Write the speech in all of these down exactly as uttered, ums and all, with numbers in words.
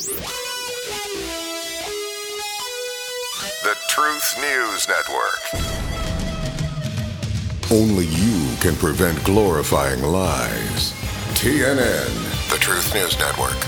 The Truth News Network. Only you can prevent glorifying lies. T N N, the Truth News Network.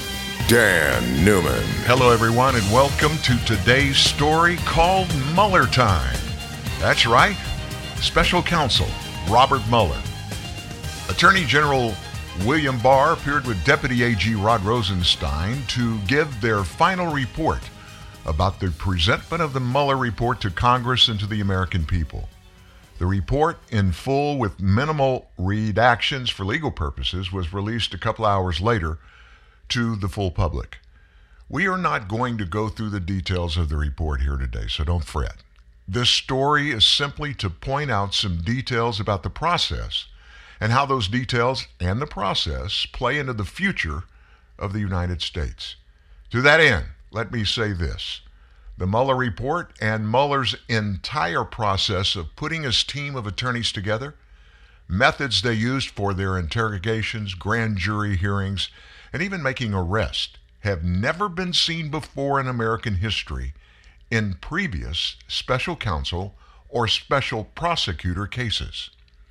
Dan Newman. Hello, everyone, and welcome to today's story called Mueller Time. That's right, Special Counsel Robert Mueller. Attorney General William Barr appeared with Deputy A G Rod Rosenstein to give their final report about the presentment of the Mueller report to Congress and to the American people. The report, in full with minimal redactions for legal purposes, was released a couple hours later to the full public. We are not going to go through the details of the report here today, so don't fret. This story is simply to point out some details about the process and how those details and the process play into the future of the United States. To that end, let me say this. The Mueller report and Mueller's entire process of putting his team of attorneys together, methods they used for their interrogations, grand jury hearings, and even making arrests have never been seen before in American history in previous special counsel or special prosecutor cases.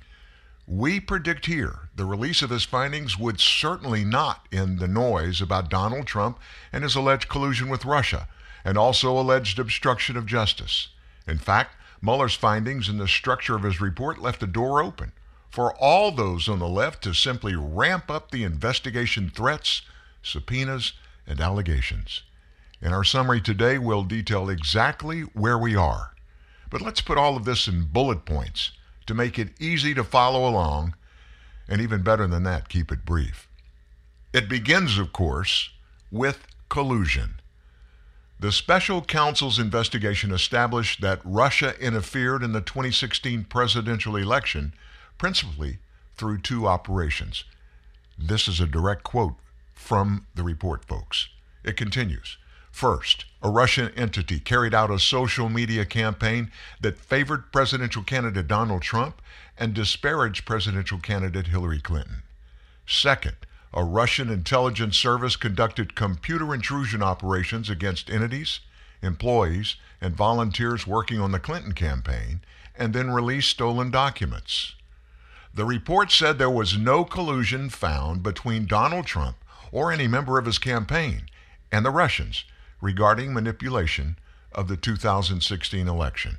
We predict here the release of his findings would certainly not end the noise about Donald Trump and his alleged collusion with Russia, and also alleged obstruction of justice. In fact, Mueller's findings and the structure of his report left the door open for all those on the left to simply ramp up the investigation threats, subpoenas, and allegations. In our summary today, we'll detail exactly where we are. But let's put all of this in bullet points to make it easy to follow along, and even better than that, keep it brief. It begins, of course, with collusion. The special counsel's investigation established that Russia interfered in the twenty sixteen presidential election, principally through two operations. This is a direct quote from the report, folks. It continues. First, a Russian entity carried out a social media campaign that favored presidential candidate Donald Trump and disparaged presidential candidate Hillary Clinton. Second, a Russian intelligence service conducted computer intrusion operations against entities, employees, and volunteers working on the Clinton campaign, and then released stolen documents. The report said there was no collusion found between Donald Trump or any member of his campaign and the Russians regarding manipulation of the two thousand sixteen election.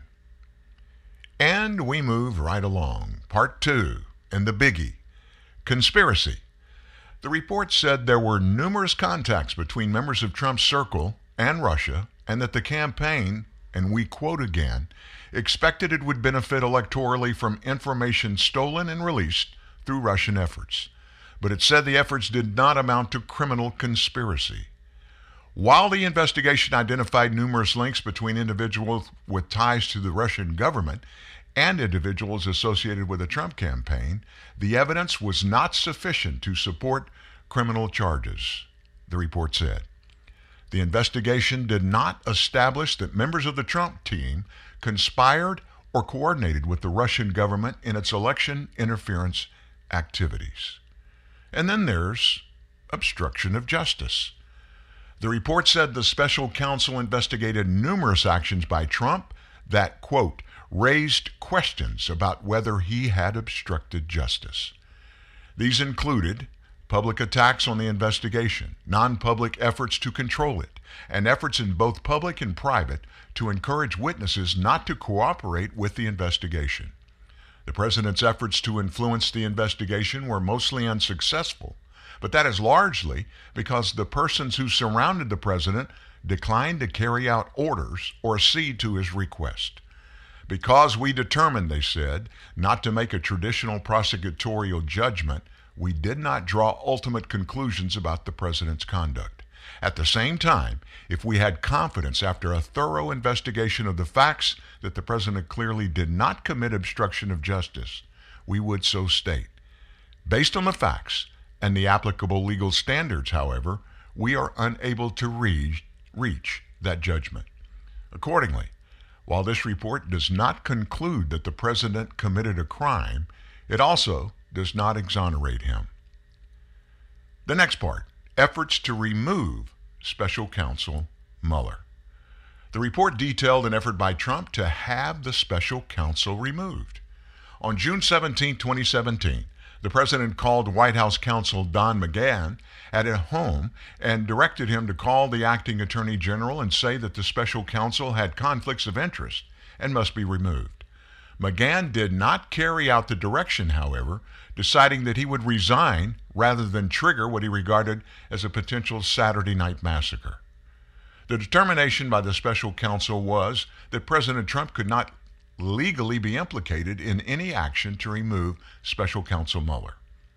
And we move right along. Part two, and the biggie, conspiracy. The report said there were numerous contacts between members of Trump's circle and Russia, and that the campaign, and we quote again, expected it would benefit electorally from information stolen and released through Russian efforts. But it said the efforts did not amount to criminal conspiracy. While the investigation identified numerous links between individuals with ties to the Russian government and individuals associated with the Trump campaign, the evidence was not sufficient to support criminal charges, the report said. The investigation did not establish that members of the Trump team conspired or coordinated with the Russian government in its election interference activities. And then there's obstruction of justice. The report said the special counsel investigated numerous actions by Trump that, quote, raised questions about whether he had obstructed justice. These included public attacks on the investigation, non-public efforts to control it, and efforts in both public and private to encourage witnesses not to cooperate with the investigation. The president's efforts to influence the investigation were mostly unsuccessful, but that is largely because the persons who surrounded the president declined to carry out orders or accede to his request. Because we determined, they said, not to make a traditional prosecutorial judgment, we did not draw ultimate conclusions about the president's conduct. At the same time, if we had confidence after a thorough investigation of the facts that the president clearly did not commit obstruction of justice, we would so state. Based on the facts and the applicable legal standards, however, we are unable to reach, reach that judgment. Accordingly, while this report does not conclude that the president committed a crime, it also does not exonerate him. The next part, efforts to remove special counsel Mueller. The report detailed an effort by Trump to have the special counsel removed. On June seventeenth, twenty seventeen, the president called White House counsel Don McGahn at a home and directed him to call the acting attorney general and say that the special counsel had conflicts of interest and must be removed. McGahn did not carry out the direction, however, deciding that he would resign rather than trigger what he regarded as a potential Saturday night massacre. The determination by the special counsel was that President Trump could not legally be implicated in any action to remove special counsel Mueller.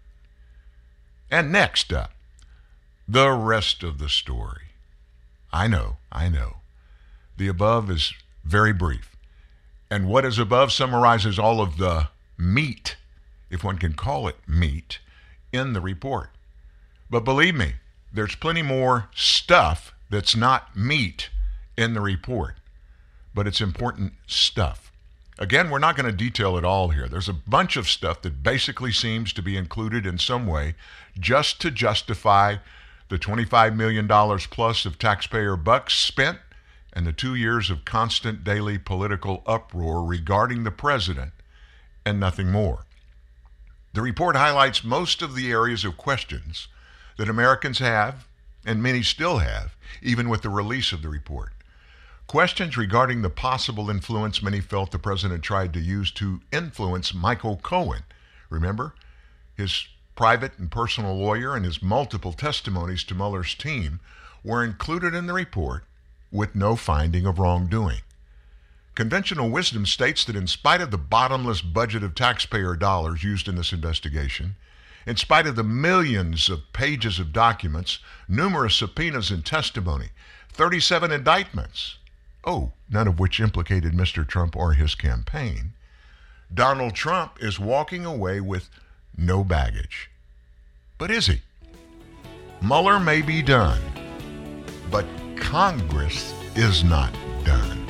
And next up, the rest of the story. I know, I know. The above is very brief. And what is above summarizes all of the meat, if one can call it meat, in the report. But believe me, there's plenty more stuff that's not meat in the report. But it's important stuff. Again, we're not going to detail it all here. There's a bunch of stuff that basically seems to be included in some way just to justify the twenty-five million dollars plus of taxpayer bucks spent and the two years of constant daily political uproar regarding the president and nothing more. The report highlights most of the areas of questions that Americans have, and many still have, even with the release of the report. Questions regarding the possible influence many felt the president tried to use to influence Michael Cohen. Remember? His private and personal lawyer and his multiple testimonies to Mueller's team were included in the report with no finding of wrongdoing. Conventional wisdom states that in spite of the bottomless budget of taxpayer dollars used in this investigation, in spite of the millions of pages of documents, numerous subpoenas and testimony, thirty-seven indictments, oh, none of which implicated Mister Trump or his campaign, Donald Trump is walking away with no baggage. But is he? Mueller may be done, but Congress is not done.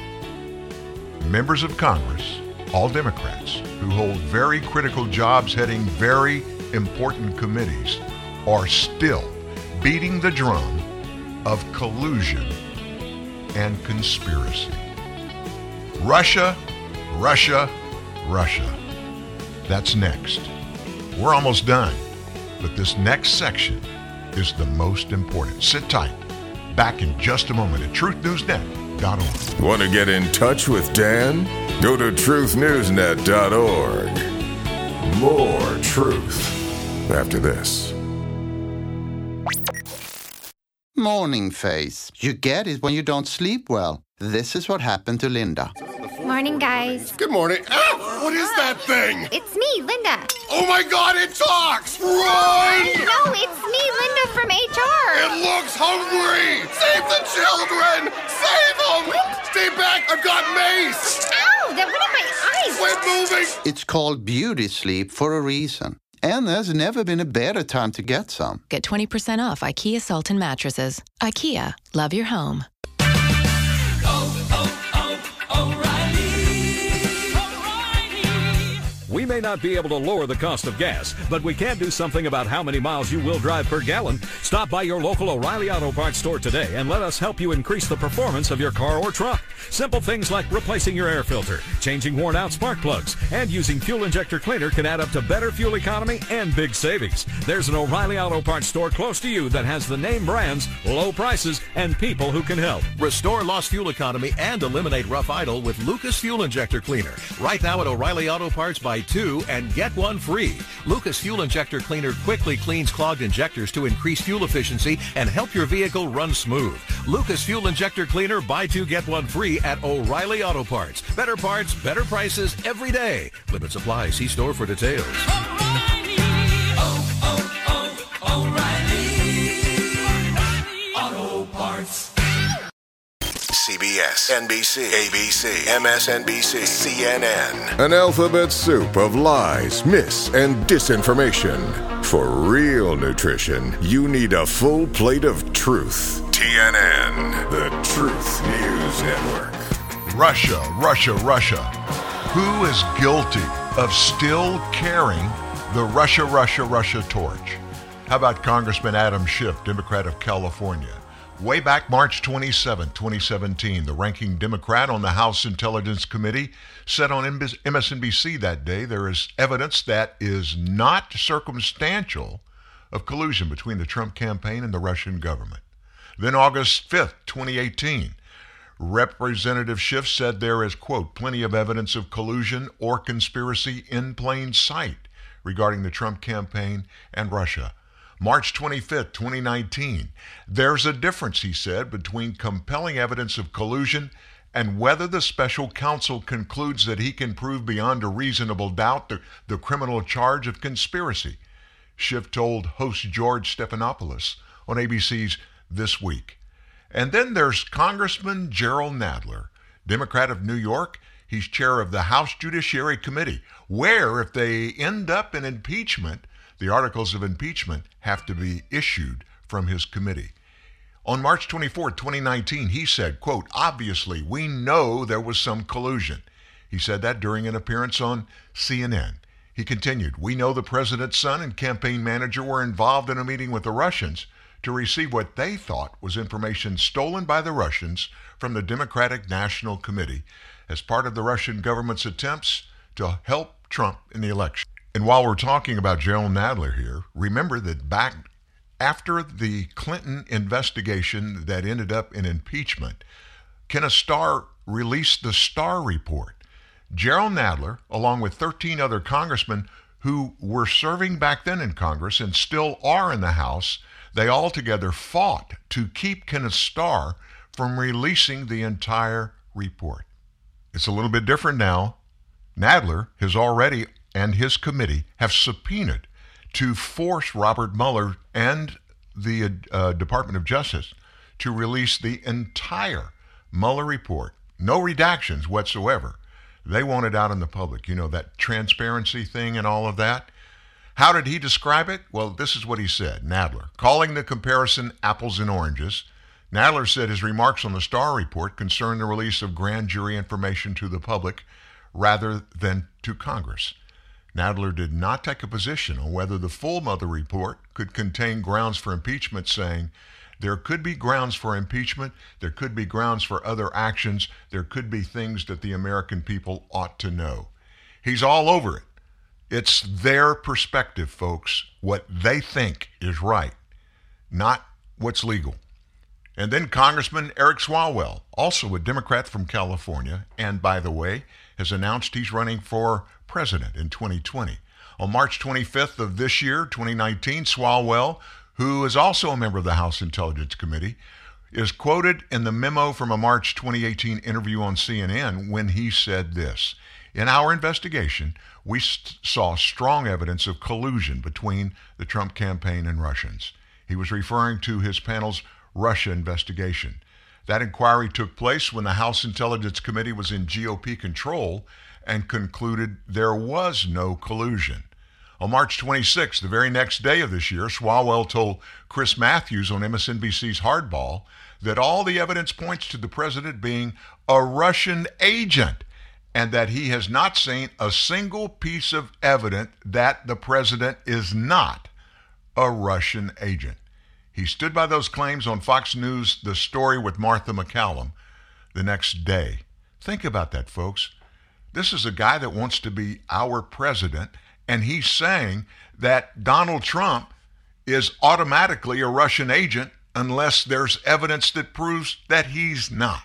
Members of Congress, all Democrats, who hold very critical jobs heading very important committees, are still beating the drum of collusion and conspiracy. Russia, Russia, Russia. That's next. We're almost done, but this next section is the most important. Sit tight. Back in just a moment at truth news net dot org. Want to get in touch with Dan? Go to truth news net dot org. More truth after this. Morning face. You get it when you don't sleep well. This is what happened to Linda. Morning, guys. Good morning. Ah, what is that thing? It's me, Linda. Oh my God, it talks! Run! No, it's me, Linda from H R. It looks hungry! Save the children! Save them! What? Stay back, I've got mace! Ow, that went in my eyes. Quit moving! It's called beauty sleep for a reason. And there's never been a better time to get some. Get twenty percent off IKEA Sultan mattresses. IKEA, love your home. We may not be able to lower the cost of gas, but we can do something about how many miles you will drive per gallon. Stop by your local O'Reilly Auto Parts store today and let us help you increase the performance of your car or truck. Simple things like replacing your air filter, changing worn-out spark plugs, and using fuel injector cleaner can add up to better fuel economy and big savings. There's an O'Reilly Auto Parts store close to you that has the name brands, low prices, and people who can help. Restore lost fuel economy and eliminate rough idle with Lucas Fuel Injector Cleaner. Right now at O'Reilly Auto Parts, buy two and get one free. Lucas Fuel Injector Cleaner quickly cleans clogged injectors to increase fuel efficiency and help your vehicle run smooth. Lucas Fuel Injector Cleaner, buy two, get one free at O'Reilly Auto Parts. Better parts, better prices every day. Limit supply. See store for details. O'Reilly. Oh, oh, oh, O'Reilly. Auto Parts. C B S, N B C, A B C, M S N B C, C N N. An alphabet soup of lies, myths, and disinformation. For real nutrition, you need a full plate of truth. T N N, The Truth News Network. Russia, Russia, Russia. Who is guilty of still carrying the Russia, Russia, Russia torch? How about Congressman Adam Schiff, Democrat of California? Way back March twenty-seventh, twenty seventeen, the ranking Democrat on the House Intelligence Committee said on M S N B C that day there is evidence that is not circumstantial of collusion between the Trump campaign and the Russian government. Then August fifth, twenty eighteen, Representative Schiff said there is, quote, plenty of evidence of collusion or conspiracy in plain sight regarding the Trump campaign and Russia. March twenty-fifth, twenty nineteen, there's a difference, he said, between compelling evidence of collusion and whether the special counsel concludes that he can prove beyond a reasonable doubt the, the criminal charge of conspiracy, Schiff told host George Stephanopoulos on A B C's This Week. And then there's Congressman Jerrold Nadler, Democrat of New York. He's chair of the House Judiciary Committee, where if they end up in impeachment, the articles of impeachment have to be issued from his committee. On March twenty-fourth, twenty nineteen, he said, quote, obviously, we know there was some collusion. He said that during an appearance on C N N. He continued, we know the president's son and campaign manager were involved in a meeting with the Russians to receive what they thought was information stolen by the Russians from the Democratic National Committee as part of the Russian government's attempts to help Trump in the election. And while we're talking about Jerrold Nadler here, remember that back after the Clinton investigation that ended up in impeachment, Kenneth Starr released the Starr Report. Jerrold Nadler, along with thirteen other congressmen who were serving back then in Congress and still are in the House, they all together fought to keep Kenneth Starr from releasing the entire report. It's a little bit different now. Nadler has already and his committee have subpoenaed to force Robert Mueller and the uh, Department of Justice to release the entire Mueller report. No redactions whatsoever. They want it out in the public. You know, that transparency thing and all of that. How did he describe it? Well, this is what he said, Nadler. Calling the comparison apples and oranges, Nadler said his remarks on the Starr Report concerned the release of grand jury information to the public rather than to Congress. Nadler did not take a position on whether the full Mueller report could contain grounds for impeachment, saying there could be grounds for impeachment, there could be grounds for other actions, there could be things that the American people ought to know. He's all over it. It's their perspective, folks, what they think is right, not what's legal. And then Congressman Eric Swalwell, also a Democrat from California, and by the way, has announced he's running for president in twenty twenty. On March twenty-fifth of this year, twenty nineteen, Swalwell, who is also a member of the House Intelligence Committee, is quoted in the memo from a March twenty eighteen interview on C N N when he said this, in our investigation, we st- saw strong evidence of collusion between the Trump campaign and Russians. He was referring to his panel's Russia investigation. That inquiry took place when the House Intelligence Committee was in G O P control and concluded there was no collusion. On March twenty-sixth, the very next day of this year, Swalwell told Chris Matthews on M S N B C's Hardball that all the evidence points to the president being a Russian agent and that he has not seen a single piece of evidence that the president is not a Russian agent. He stood by those claims on Fox News, The Story with Martha McCallum, the next day. Think about that, folks. This is a guy that wants to be our president, and he's saying that Donald Trump is automatically a Russian agent unless there's evidence that proves that he's not.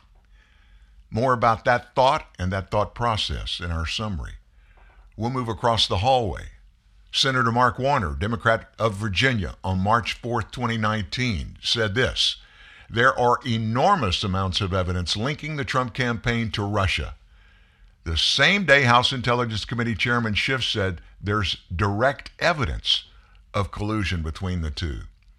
More about that thought and that thought process in our summary. We'll move across the hallway. Senator Mark Warner, Democrat of Virginia, on March fourth, twenty nineteen, said this, there are enormous amounts of evidence linking the Trump campaign to Russia. The same day, House Intelligence Committee Chairman Schiff said there's direct evidence of collusion between the two.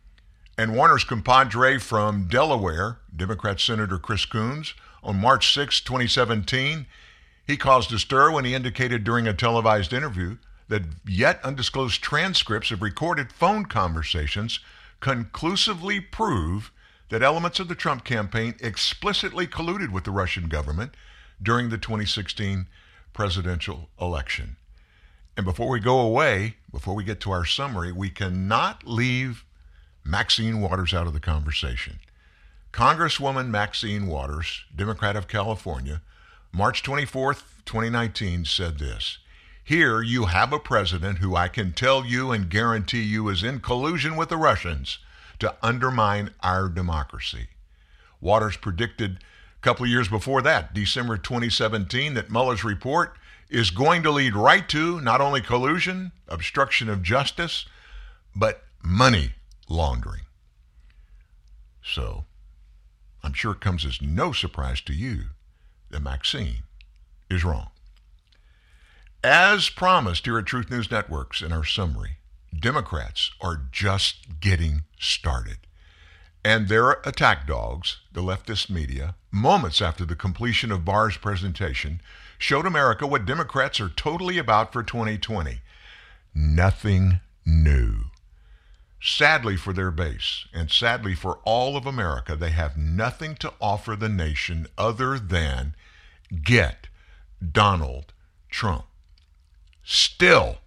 And Warner's compadre from Delaware, Democrat Senator Chris Coons, on March sixth, twenty seventeen, he caused a stir when he indicated during a televised interview that yet undisclosed transcripts of recorded phone conversations conclusively prove that elements of the Trump campaign explicitly colluded with the Russian government during the twenty sixteen presidential election. And before we go away, before we get to our summary, we cannot leave Maxine Waters out of the conversation. Congresswoman Maxine Waters, Democrat of California, March twenty-fourth, twenty nineteen, said this: "Here you have a president who I can tell you and guarantee you is in collusion with the Russians to undermine our democracy." Waters predicted a couple of years before that, December twenty seventeen, that Mueller's report is going to lead right to not only collusion, obstruction of justice, but money laundering. So, I'm sure it comes as no surprise to you that Maxine is wrong. As promised here at Truth News Networks in our summary, Democrats are just getting started. And their attack dogs, the leftist media, moments after the completion of Barr's presentation, showed America what Democrats are totally about for twenty twenty. Nothing new. Sadly for their base, and sadly for all of America, they have nothing to offer the nation other than get Donald Trump. Still,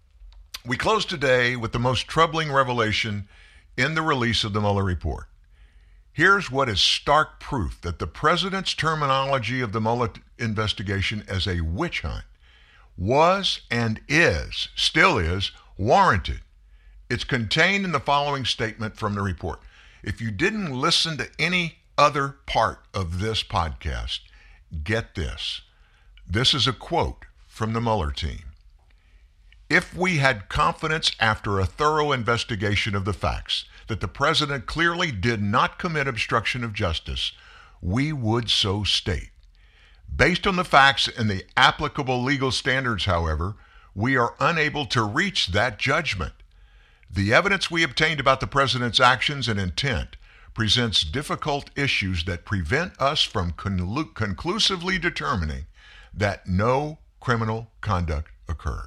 we close today with the most troubling revelation in the release of the Mueller report. Here's what is stark proof that the president's terminology of the Mueller investigation as a witch hunt was and is, still is, warranted. It's contained in the following statement from the report. If you didn't listen to any other part of this podcast, get this. This is a quote from the Mueller team. "If we had confidence after a thorough investigation of the facts that the president clearly did not commit obstruction of justice, we would so state. Based on the facts and the applicable legal standards, however, we are unable to reach that judgment. The evidence we obtained about the president's actions and intent presents difficult issues that prevent us from conclu- conclusively determining that no criminal conduct occurred."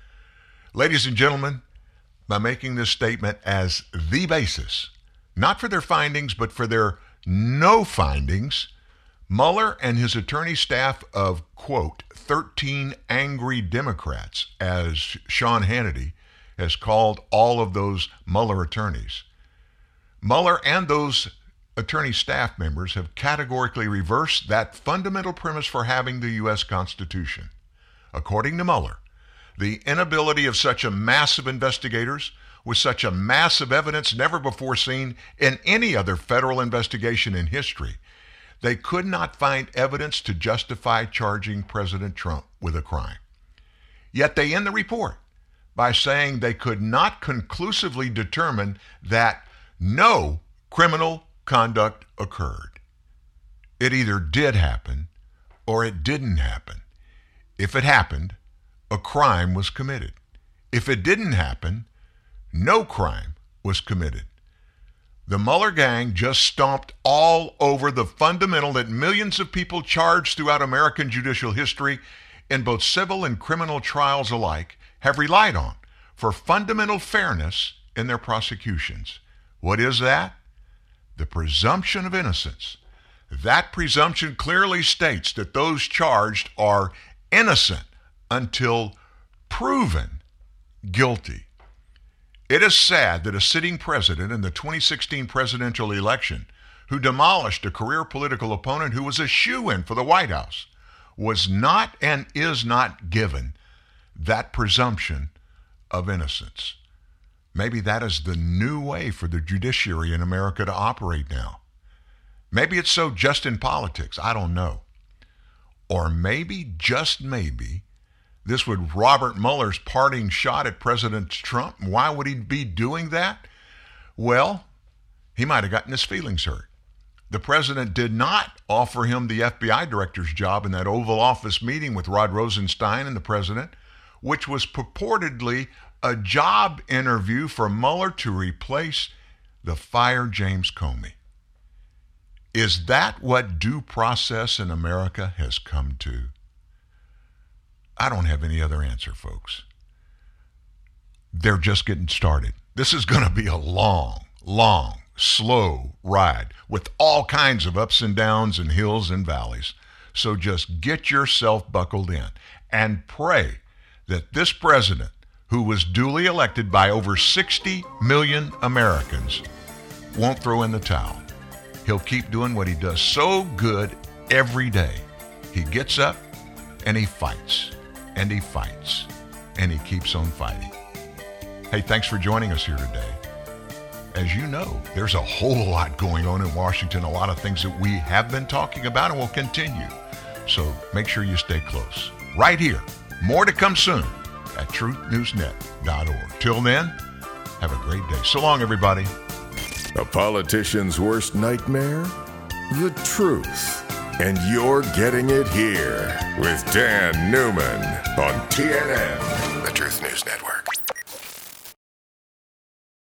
Ladies and gentlemen, by making this statement as the basis, not for their findings, but for their no findings, Mueller and his attorney staff of, quote, thirteen angry Democrats, as Sean Hannity has called all of those Mueller attorneys. Mueller and those attorney staff members have categorically reversed that fundamental premise for having the U S Constitution. According to Mueller, the inability of such a mass of investigators with such a mass of evidence never before seen in any other federal investigation in history, they could not find evidence to justify charging President Trump with a crime. Yet they end the report by saying they could not conclusively determine that no criminal conduct occurred. It either did happen or it didn't happen. If it happened, a crime was committed. If it didn't happen, no crime was committed. The Mueller gang just stomped all over the fundamental that millions of people charged throughout American judicial history in both civil and criminal trials alike have relied on for fundamental fairness in their prosecutions. What is that? The presumption of innocence. That presumption clearly states that those charged are innocent until proven guilty. It is sad that a sitting president in the twenty sixteen presidential election, who demolished a career political opponent who was a shoo-in for the White House, was not and is not given that presumption of innocence. Maybe that is the new way for the judiciary in America to operate now. Maybe it's so just in politics, I don't know. Or maybe, just maybe, this was Robert Mueller's parting shot at President Trump. Why would he be doing that? Well, he might have gotten his feelings hurt. The president did not offer him the F B I director's job in that Oval Office meeting with Rod Rosenstein and the president, which was purportedly a job interview for Mueller to replace the fired James Comey. Is that what due process in America has come to? I don't have any other answer, folks. They're just getting started. This is going to be a long, long, slow ride with all kinds of ups and downs and hills and valleys. So just get yourself buckled in and pray that this president, who was duly elected by over sixty million Americans, won't throw in the towel. he'll keep doing what he does so good every day. He gets up and he fights, and he fights, and he keeps on fighting. Hey, thanks for joining us here today. As you know, there's a whole lot going on in Washington, a lot of things that we have been talking about and will continue. So make sure you stay close. Right here, more to come soon at truth news net dot org. Till then, have a great day. So long, everybody. A politician's worst nightmare? The truth. And you're getting it here with Dan Newman on T N N, The Truth News Network.